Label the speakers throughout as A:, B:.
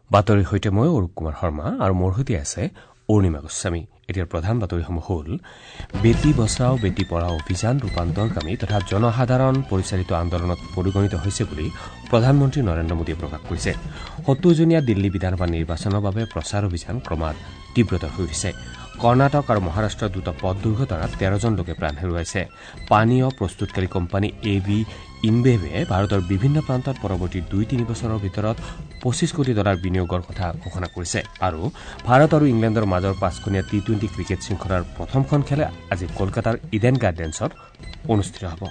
A: বাতৰিৰ সৈতে মই অৰূপ কুমাৰ শৰ্মা আৰু মোৰ সৈতে আছে অৰুণিমা গোস্বামী। এতিয়া প্ৰধান বাতৰিসমূহ হ'ল বেটি বচাও বেটি পঢ়াও অভিযান ৰূপান্তৰকামী তথা জনসাধাৰণ পৰিচালিত আন্দোলনত পৰিগণিত হৈছে বুলি প্ৰধানমন্ত্ৰী নৰেন্দ্ৰ মোদীয়ে প্ৰকাশ কৰিছে। ৭০জনীয়া দিল্লী বিধানসভা নিৰ্বাচনৰ বাবে প্ৰচাৰ অভিযান ক্ৰমাৎ তীব্ৰতৰ হৈ উঠিছে। কৰ্ণাটক আৰু মহাৰাষ্ট্ৰৰ দুটা পথ দুৰ্ঘটনাত ১৩জন লোকে প্ৰাণ হেৰুৱাইছে। পানীয় প্ৰস্তুতকাৰী কোম্পানী AB ইনবেভে ভাৰতৰ বিভিন্ন প্ৰান্তত পৰৱৰ্তী ২-৩ বছৰৰ ভিতৰত $২৫ কোটি বিনিয়োগৰ কথা ঘোষণা কৰিছে। আৰু ভাৰত আৰু ইংলেণ্ডৰ মাজৰ ৫খনীয়া T20 ক্ৰিকেট শৃংখলাৰ প্ৰথমখন খেল আজি কলকাতাৰ ইডেন গাৰ্ডেন্সত অনুষ্ঠিত হ'ব।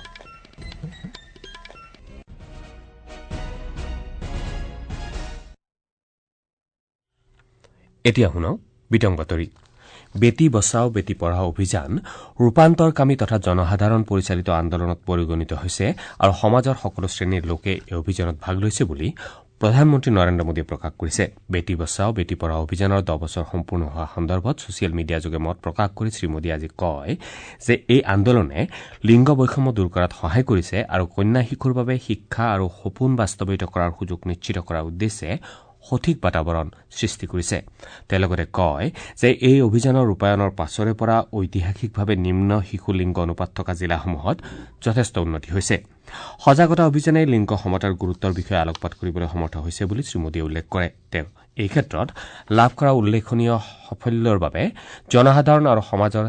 A: এতিয়া শুনক বিতং বাতৰি। বেটি বচাও বেটি পঢ়াও অভিযান ৰূপান্তৰকামী তথা জনসাধাৰণ পৰিচালিত আন্দোলনত পৰিগণিত হৈছে আৰু সমাজৰ সকলো শ্ৰেণীৰ লোকে এই অভিযানত ভাগ লৈছে বুলি প্ৰধানমন্ত্ৰী নৰেন্দ্ৰ মোদীয়ে প্ৰকাশ কৰিছে। বেটি বচাও বেটি পঢ়াও অভিযানৰ 10 বছৰ সম্পূৰ্ণ হোৱা সন্দৰ্ভত ছচিয়েল মিডিয়াযোগে মত প্ৰকাশ কৰি শ্ৰীমোদীয়ে আজি কয় যে এই আন্দোলনে লিংগ বৈষম্য দূৰ কৰাত সহায় কৰিছে আৰু কন্যা শিশুৰ বাবে শিক্ষা আৰু সপোন বাস্তৱায়িত কৰাৰ সুযোগ নিশ্চিত কৰাৰ উদ্দেশ্যে সঠিক বাতাবৰণ সৃষ্টি কৰিছে। তেওঁ লগতে কয় যে এই অভিযানৰ ৰূপায়ণৰ পাছৰে পৰা ঐতিহাসিকভাৱে নিম্ন শিশু লিংগ অনুপাত থকা জিলাসমূহত যথেষ্ট উন্নতি হৈছে। সজাগতা অভিযানে লিংগ সমতাৰ গুৰুত্বৰ বিষয়ে আলোকপাত কৰিবলৈ সমৰ্থ হৈছে বুলি শ্ৰীমোদীয়ে উল্লেখ কৰে। তেওঁ এই ক্ষেত্ৰত লাভ কৰা উল্লেখনীয় সাফল্যৰ বাবে জনসাধাৰণ আৰু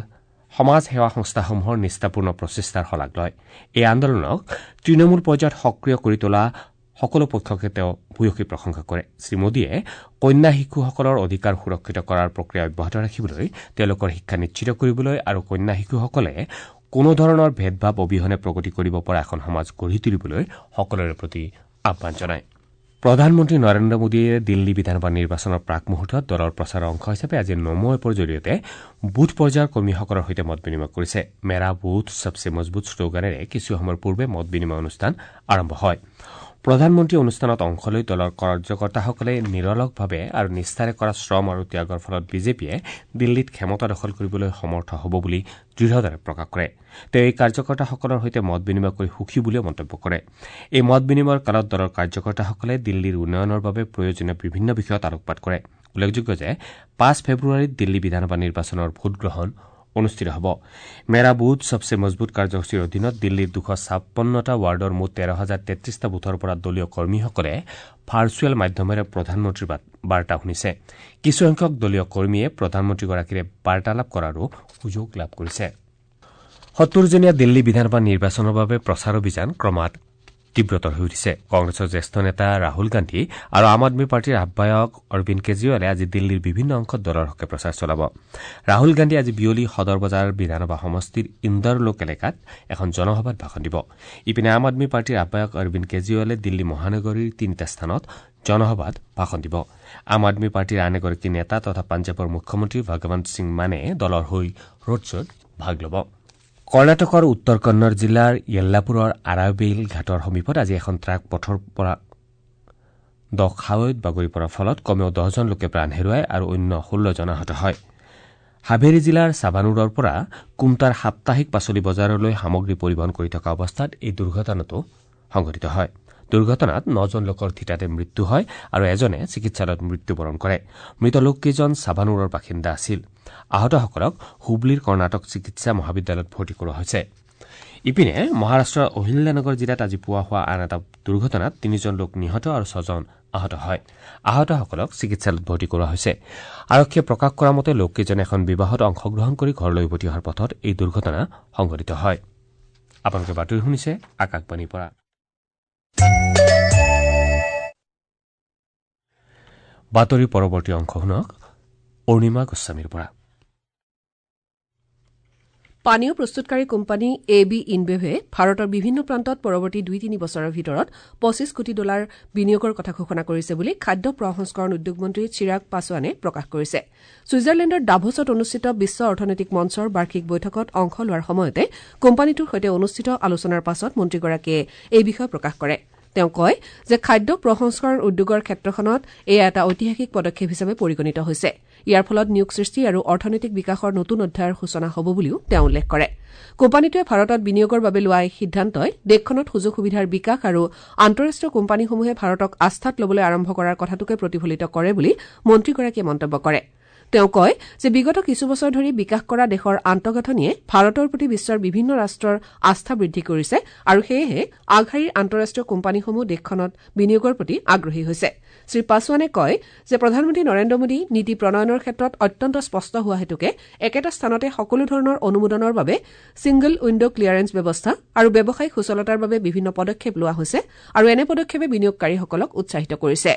A: সমাজ সেৱা সংস্থাসমূহৰ নিষ্ঠাপূৰ্ণ প্ৰচেষ্টাৰ শলাগ লয়। এই আন্দোলনক তৃণমূল পৰ্যায়ত সক্ৰিয় কৰি তোলা সকলো পক্ষকে তেওঁ ভূয়সী প্ৰশংসা কৰে। শ্ৰীমোদীয়ে কন্যা শিশুসকলৰ অধিকাৰ সুৰক্ষিত কৰাৰ প্ৰক্ৰিয়া অব্যাহত ৰাখিবলৈ তেওঁলোকৰ শিক্ষা নিশ্চিত কৰিবলৈ আৰু কন্যা শিশুসকলে কোনো ধৰণৰ ভেদভাৱ অবিহনে প্ৰগতি কৰিব পৰা এখন সমাজ গঢ়ি তুলিবলৈ সকলোৰে প্ৰতি আহ্বান জনায়। প্ৰধানমন্ত্ৰী নৰেন্দ্ৰ মোদীয়ে দিল্লী বিধানসভা নিৰ্বাচনৰ প্ৰাক মুহূৰ্তত দলৰ প্ৰচাৰৰ অংশ হিচাপে আজি নমো এপৰ জৰিয়তে বুথ পৰ্যায়ৰ কৰ্মীসকলৰ সৈতে মত বিনিময় কৰিছে। মেৰা বুথ সবচে মজবুত শ্লোগানেৰে কিছু সময়ৰ পূৰ্বে মত বিনিময় অনুষ্ঠান আৰম্ভ হয়। প্ৰধানমন্ত্ৰী অনুষ্ঠানত অংশ লৈ দলৰ কাৰ্যকৰ্তাসকলে নিৰলসভাৱে আৰু নিষ্ঠাৰে কৰা শ্ৰম আৰু ত্যাগৰ ফলত বিজেপিয়ে দিল্লীত ক্ষমতা দখল কৰিবলৈ সমৰ্থ হ'ব বুলি দৃঢ়তাৰে প্ৰকাশ কৰে। তেওঁ এই কাৰ্যকৰ্তাসকলৰ সৈতে মত বিনিময় কৰি সুখী বুলিও মন্তব্য কৰে। এই মত বিনিময়ৰ কালত দলৰ কাৰ্যকৰ্তাসকলে দিল্লীৰ উন্নয়নৰ বাবে প্ৰয়োজনীয় বিভিন্ন বিষয়ত আলোকপাত কৰে। উল্লেখযোগ্য যে ৫ ফেব্ৰুৱাৰীত দিল্লী বিধানসভা নিৰ্বাচনৰ ভোটগ্ৰহণ অনুষ্ঠিত হ'ব। মেৰা বুথ সবচে মজবুত কাৰ্যসূচীৰ অধীনত দিল্লীৰ ২৫৬টা ৱাৰ্ডৰ মুঠ ১৩,০৩৩টা বুথৰ পৰা দলীয় কৰ্মীসকলে ভাৰ্চুৱেল মাধ্যমেৰে প্ৰধানমন্ত্ৰীৰ বাৰ্তা শুনিছে। কিছুসংখ্যক দলীয় কৰ্মীয়ে প্ৰধানমন্ত্ৰীগৰাকীৰে বাৰ্তালাপ কৰাৰো সুযোগ লাভ কৰিছে। ৭০জনীয়া দিল্লী বিধানসভা নিৰ্বাচনৰ বাবে প্ৰচাৰ অভিযান ক্ৰমাৎ তীব্ৰতৰ হৈ উঠিছে। কংগ্ৰেছৰ জ্যেষ্ঠ নেতা ৰাহুল গান্ধী আৰু আম আদমী পাৰ্টীৰ আহ্বায়ক অৰবিন্দ কেজৰিৱালে আজি দিল্লীৰ বিভিন্ন অংশত দলৰ হকে প্ৰচাৰ চলাব। ৰাহুল গান্ধী আজি বিয়লি সদৰ বজাৰ বিধানসভা সমষ্টিৰ ইন্দৰ লোক এলেকাত এখন জনসভাত ভাষণ দিব। ইপিনে আম আদমী পাৰ্টীৰ আহ্বায়ক অৰবিন্দ কেজৰিৱালে দিল্লী মহানগৰীৰ ৩টা স্থানত জনসভাত ভাষণ দিব। আম আদমী পাৰ্টীৰ আন এগৰাকী নেতা তথা পাঞ্জাৱৰ মুখ্যমন্ত্ৰী ভগৱন্ত সিং মানে দলৰ হৈ ৰোড শ্বত ভাগ ল'ব। কৰ্ণাটকৰ উত্তৰ কন্নড় জিলাৰ য়েল্লাপুৰৰ আৰাবেইল ঘাটৰ সমীপত আজি এখন ট্ৰাক পথৰ পৰা খাৱৈত বাগৰি পৰাৰ ফলত কমেও 10জন লোকে প্ৰাণ হেৰুৱায় আৰু অন্য 16জন আহত হয়। হাভেৰী জিলাৰ ছাভানুৰৰ পৰা কুমটাৰ সাপ্তাহিক পাচলি বজাৰলৈ সামগ্ৰী পৰিবহণ কৰি থকা অৱস্থাত এই দুৰ্ঘটনাটো সংঘটিত হয়। দুৰ্ঘটনাত 9জন লোকৰ থিতাতে মৃত্যু হয় আৰু এজনে চিকিৎসালয়ত মৃত্যুবৰণ কৰে। মৃত লোককেইজন ছাভানুৰৰ বাসিন্দা আছিল। আহতসকলক হুবলীৰ কৰ্ণাটক চিকিৎসা মহাবিদ্যালয়ত ভৰ্তি কৰোৱা হৈছে। ইপিনে মহাৰাষ্ট্ৰৰ অহিল্যানগৰ জিলাত আজি পুৱা হোৱা আন এটা দুৰ্ঘটনাত 3জন লোক নিহত আৰু 6জন আহত হয়। আহতসকলক চিকিৎসালয়ত ভৰ্তি কৰোৱা হৈছে। আৰক্ষীয়ে প্ৰকাশ কৰা মতে লোককেইজনে এখন বিবাহত অংশগ্ৰহণ কৰি ঘৰলৈ উভতি অহাৰ পথত এই দুৰ্ঘটনা সংঘটিত হয়। আপোনালোকে বাতৰি শুনিছে আকাশবাণীৰ পৰা। বাতৰিৰ পৰৱৰ্তী অংশ শুনক অৰুণিমা গোস্বামীৰ পৰা।
B: পানীয় প্ৰস্তুতকাৰী কোম্পানী AB ইনবেভে ভাৰতৰ বিভিন্ন প্ৰান্তত পৰৱৰ্তী 2-3 বছৰৰ ভিতৰত $25 কোটি বিনিয়োগৰ কথা ঘোষণা কৰিছে বুলি খাদ্য প্ৰসংস্কৰণ উদ্যোগ মন্ত্ৰী চিৰাগ পাছোৱানে প্ৰকাশ কৰিছে। ছুইজাৰলেণ্ডৰ ডাভছত অনুষ্ঠিত বিশ্ব অৰ্থনৈতিক মঞ্চৰ বাৰ্ষিক বৈঠকত অংশ লোৱাৰ সময়তে কোম্পানীটোৰ সৈতে অনুষ্ঠিত আলোচনাৰ পাছত মন্ত্ৰীগৰাকীয়ে এই বিষয়ে প্ৰকাশ কৰে। তেওঁ কয় যে খাদ্য প্ৰসংস্কৰণ উদ্যোগৰ ক্ষেত্ৰখনত এয়া এটা ঐতিহাসিক পদক্ষেপ হিচাপে পৰিগণিত হৈছে ইয়াৰ ফলত নিয়োগ সৃষ্টি আৰু অৰ্থনৈতিক বিকাশৰ নতুন অধ্যায়ৰ সূচনা হ'ব বুলিও তেওঁ উল্লেখ কৰে কোম্পানীটোৱে ভাৰতত বিনিয়োগৰ বাবে লোৱা এই সিদ্ধান্তই দেশখনত সুযোগ সুবিধাৰ বিকাশ আৰু আন্তঃৰাষ্ট্ৰীয় কোম্পানীসমূহে ভাৰতক আস্থাত ল'বলৈ আৰম্ভ কৰাৰ কথাটোকে প্ৰতিফলিত কৰে বুলি মন্ত্ৰীগৰাকীয়ে মন্তব্য কৰে তেওঁ কয় যে বিগত কিছু বছৰ ধৰি বিকাশ কৰা দেশৰ আন্তঃগাঁথনিয়ে ভাৰতৰ প্ৰতি বিশ্বৰ বিভিন্ন ৰাষ্ট্ৰৰ আস্থা বৃদ্ধি কৰিছে আৰু সেয়েহে আগশাৰীৰ আন্তঃৰাষ্ট্ৰীয় কোম্পানীসমূহ দেশখনত বিনিয়োগৰ প্ৰতি আগ্ৰহী হৈছে শ্ৰী পাছোৱানে কয় যে প্ৰধানমন্ত্ৰী নৰেন্দ্ৰ মোদী নীতি প্ৰণয়নৰ ক্ষেত্ৰত অত্যন্ত স্পষ্ট হোৱা হেতুকে একেটা স্থানতে সকলো ধৰণৰ অনুমোদনৰ বাবে ছিংগল উইণ্ড ক্লিয়াৰেন্স ব্যৱস্থা আৰু ব্যৱসায়িক সুচলতাৰ বাবে বিভিন্ন পদক্ষেপ লোৱা হৈছে আৰু এনে পদক্ষেপে বিনিয়োগকাৰীসকলক উৎসাহিত কৰিছে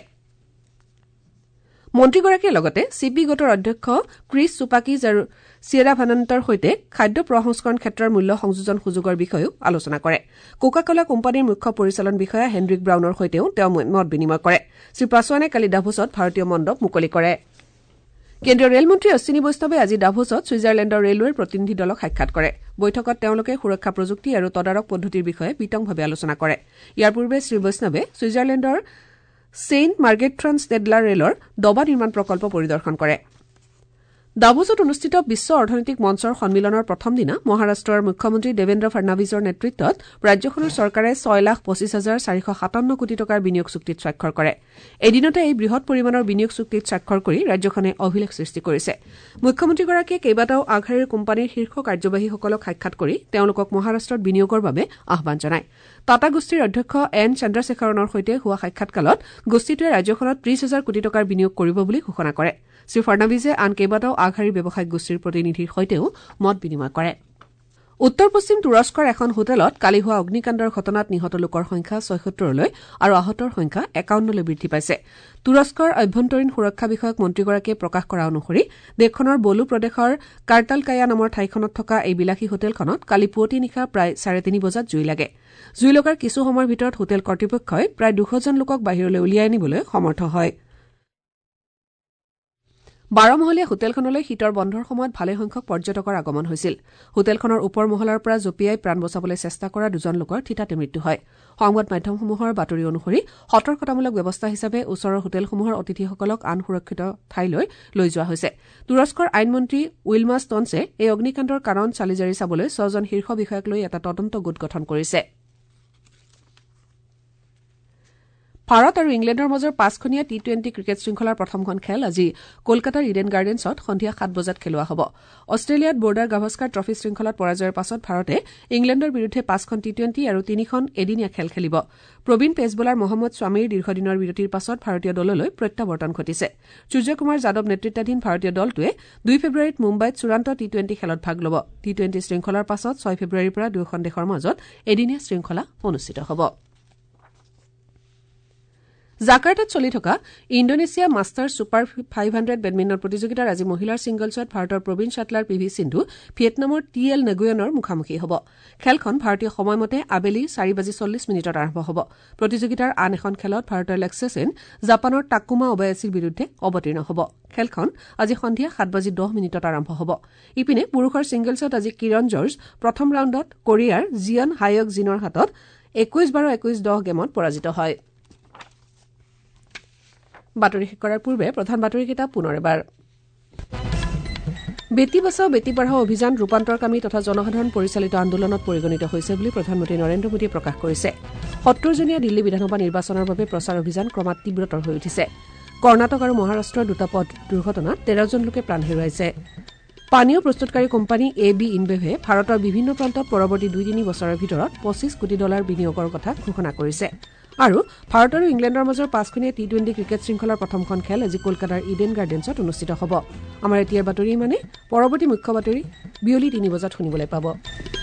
B: মন্ত্ৰীগৰাকীয়ে লগতে চিপি গোটৰ অধ্যক্ষ ক্ৰিছ চুপাকিজ আৰু চিয়েৰা ভানান্তৰ সৈতে খাদ্য প্ৰসংস্কৰণ ক্ষেত্ৰৰ মূল্য সংযোজন সুযোগৰ বিষয়েও আলোচনা কৰে কোকা কোলা কোম্পানীৰ মুখ্য পৰিচালন বিষয়া হেনৰিক ব্ৰাউনৰ সৈতেও তেওঁ মত বিনিময় কৰে শ্ৰী পাছোৱানে কালি ডাভোছত ভাৰতীয় মণ্ডপ মুকলি কৰে কেন্দ্ৰীয় ৰেলমন্ত্ৰী অশ্বিনী বৈষ্ণৱে আজি ডাভোছত ছুইজাৰলেণ্ডৰ ৰেলৱেৰ প্ৰতিনিধি দলক সাক্ষাৎ কৰে বৈঠকত তেওঁলোকে সুৰক্ষা প্ৰযুক্তি আৰু তদাৰক পদ্ধতিৰ বিষয়ে বিতংভাৱে আলোচনা কৰে ইয়াৰ পূৰ্বে শ্ৰী বৈষ্ণৱে ছুইজাৰলেণ্ডৰ ছেইণ্ট মাৰ্গেট্ৰান ষ্টেডলাৰ ৰেলৰ ডবা নিৰ্মাণ প্ৰকল্প পৰিদৰ্শন কৰে ডাভোছত অনুষ্ঠিত বিশ্ব অৰ্থনৈতিক মঞ্চৰ সন্মিলনৰ প্ৰথম দিনা মহাৰাষ্ট্ৰৰ মুখ্যমন্ত্ৰী দেৱেন্দ্ৰ ফাড়নাৱিছৰ নেতৃত্বত ৰাজ্যখনৰ চৰকাৰে ৬,২৫,৪৫৭ কোটি টকাৰ বিনিয়োগ চুক্তিত স্বাক্ষৰ কৰে এদিনতে এই বৃহৎ পৰিমাণৰ বিনিয়োগ চুক্তিত স্বাক্ষৰ কৰি ৰাজ্যখনে অভিলেখ সৃষ্টি কৰিছে মুখ্যমন্ত্ৰীগৰাকীয়ে কেইবাটাও আগশাৰীৰ কোম্পানীৰ শীৰ্ষ কাৰ্যবাহীসকলক সাক্ষাৎ কৰি তেওঁলোকক মহাৰাষ্ট্ৰত বিনিয়োগৰ বাবে আহ্বান জনায় টাটা গোষ্ঠীৰ অধ্যক্ষ এন চন্দ্ৰশেখৰণৰ সৈতে হোৱা সাক্ষাৎকালত গোষ্ঠীটোৱে ৰাজ্যখনত ৩০,০০০ কোটি টকাৰ বিনিয়োগ কৰিব বুলি ঘোষণা কৰে শ্ৰী ফাড়নাৱিছে আন কেইবাটাও আগশাৰীৰ ব্যৱসায়িক গোষ্ঠীৰ প্ৰতিনিধিৰ সৈতেও মত বিনিময় কৰে উত্তৰ পশ্চিম তুৰস্কৰ এখন হোটেলত কালি হোৱা অগ্নিকাণ্ডৰ ঘটনাত নিহত লোকৰ সংখ্যা ৭৬লৈ আৰু আহতৰ সংখ্যা ৫১লৈ বৃদ্ধি পাইছে তুৰস্কৰ আভ্যন্তৰীণ সুৰক্ষা বিষয়ক মন্ত্ৰীগৰাকীয়ে প্ৰকাশ কৰা অনুসৰি দেশখনৰ বলু প্ৰদেশৰ কাৰ্টালকায়া নামৰ ঠাইখনত থকা এই বিলাসী হোটেলখনত কালি পুৱতি নিশা প্ৰায় ৩:৩০ বজাত জুই লাগে জুই লগাৰ কিছু সময়ৰ ভিতৰত হোটেল কৰ্তৃপক্ষই প্ৰায় ২০০জন লোকক বাহিৰলৈ উলিয়াই আনিবলৈ সমৰ্থ হয় ১২ মহলীয়া হোটেলখনলৈ শীতৰ বন্ধৰ সময়ত ভালেসংখ্যক পৰ্যটকৰ আগমন হৈছিল হোটেলখনৰ ওপৰ মহলাৰ পৰা জঁপিয়াই প্ৰাণ বচাবলৈ চেষ্টা কৰা দুজন লোকৰ থিতাতে মৃত্যু হয় সংবাদ মাধ্যমসমূহৰ বাতৰি অনুসৰি সতৰ্কতামূলক ব্যৱস্থা হিচাপে ওচৰৰ হোটেলসমূহৰ অতিথিসকলক আন সুৰক্ষিত ঠাইলৈ লৈ যোৱা হৈছে তুৰস্কৰ আইনমন্ত্ৰী উইলমাছ টনছে এই অগ্নিকাণ্ডৰ কাৰণ চালি জাৰি চাবলৈ ৬জন শীৰ্ষ বিষয়াক লৈ এটা তদন্ত গোট গঠন কৰিছে ভাৰত আৰু ইংলেণ্ডৰ মাজৰ ৫খনীয়া টি-২০ ক্ৰিকেট শৃংখলাৰ প্ৰথমখন খেল আজি কলকাতাৰ ইডেন গাৰ্ডেন্সত সন্ধিয়া ৭ বজাত খেলোৱা হ'ব অষ্ট্ৰেলিয়াত বৰ্ডাৰ গাভাস্কাৰ ট্ৰফী শৃংখলাত পৰাজয়ৰ পাছত ভাৰতে ইংলেণ্ডৰ বিৰুদ্ধে ৫খন টি-২০ আৰু ৩খন এদিনীয়া খেল খেলিব প্ৰবীণ পেচ বলাৰ মহম্মদ স্বামীৰ দীৰ্ঘদিনৰ বিৰতিৰ পাছত ভাৰতীয় দললৈ প্ৰত্যাৱৰ্তন ঘটিছে সূৰ্যকুমাৰ যাদৱ নেতৃত্বাধীন ভাৰতীয় দলটোৱে ২ ফেব্ৰুৱাৰীত মুম্বাইত চূড়ান্ত টি-২০ খেলত ভাগ ল'ব টি-২০ শৃংখলাৰ পাছত ৬ ফেব্ৰুৱাৰীৰ পৰা দুয়োখন দেশৰ মাজত এদিনীয়া শৃংখলা অনুষ্ঠিত হ'ব জাকাৰ্টাত চলি থকা ইণ্ডোনেছিয়া মাষ্টাৰ্ছ ছুপাৰ 500 বেডমিণ্টন প্ৰতিযোগিতাৰ আজি মহিলাৰ ছিংগলছত ভাৰতৰ প্ৰবীণ শ্বাটলাৰ পি ভি সিন্ধু ভিয়েটনামৰ টি এল নেগুয়েনৰ মুখামুখি হ'ব খেলখন ভাৰতীয় সময়মতে আবেলি ৪:৪০ আৰম্ভ হ'ব প্ৰতিযোগিতাৰ আন এখন খেলত ভাৰতৰ লেক্সা সেন জাপানৰ টাকুমা ওবায়াছীৰ বিৰুদ্ধে অৱতীৰ্ণ হ'ব খেলখন আজি সন্ধিয়া ৭:১০ আৰম্ভ হ'ব ইপিনে পুৰুষৰ ছিংগলছত আজি কিৰণ জৰ্জ প্ৰথম ৰাউণ্ডত কোৰিয়াৰ জিয়ন হায়ক জিনৰ হাতত ২১-১২ ২১-১০ গেমত পৰাজিত হয় বাতৰি শেষ কৰাৰ পূৰ্বে প্ৰধান বাতৰিকেইটা পুনৰ এবাৰ বেটি বচাও বেটি পঢ়াও অভিযান ৰূপান্তৰকামী তথা জনসাধাৰণ পৰিচালিত আন্দোলনত পৰিগণিত হৈছে বুলি প্ৰধানমন্ত্ৰী নৰেন্দ্ৰ মোদীয়ে প্ৰকাশ কৰিছে ৭০জনীয়া দিল্লী বিধানসভা নিৰ্বাচনৰ বাবে প্ৰচাৰ অভিযান ক্ৰমাৎ তীব্ৰতৰ হৈ উঠিছে কৰ্ণাটক আৰু মহাৰাষ্ট্ৰৰ দুটা পথ দুৰ্ঘটনাত ১৩জন লোকে প্ৰাণ হেৰুৱাইছে পানীয় প্ৰস্তুতকাৰী কোম্পানী AB ইনবেভে ভাৰতৰ বিভিন্ন প্ৰান্তত পৰৱৰ্তী ২-৩ বছৰৰ ভিতৰত $২৫ কোটি বিনিয়োগৰ কথা ঘোষণা কৰিছে আৰু ভাৰত আৰু ইংলেণ্ডৰ মাজৰ ৫খনীয়া টি-২০ ক্ৰিকেট শৃংখলাৰ প্ৰথমখন খেল আজি কলকাতাৰ ইডেন গাৰ্ডেন্সত অনুষ্ঠিত হ'ব আমাৰ এতিয়াৰ বাতৰি মানে পৰৱৰ্তী মুখ্য বাতৰি বিয়লি ৩ বজাত শুনিবলৈ পাব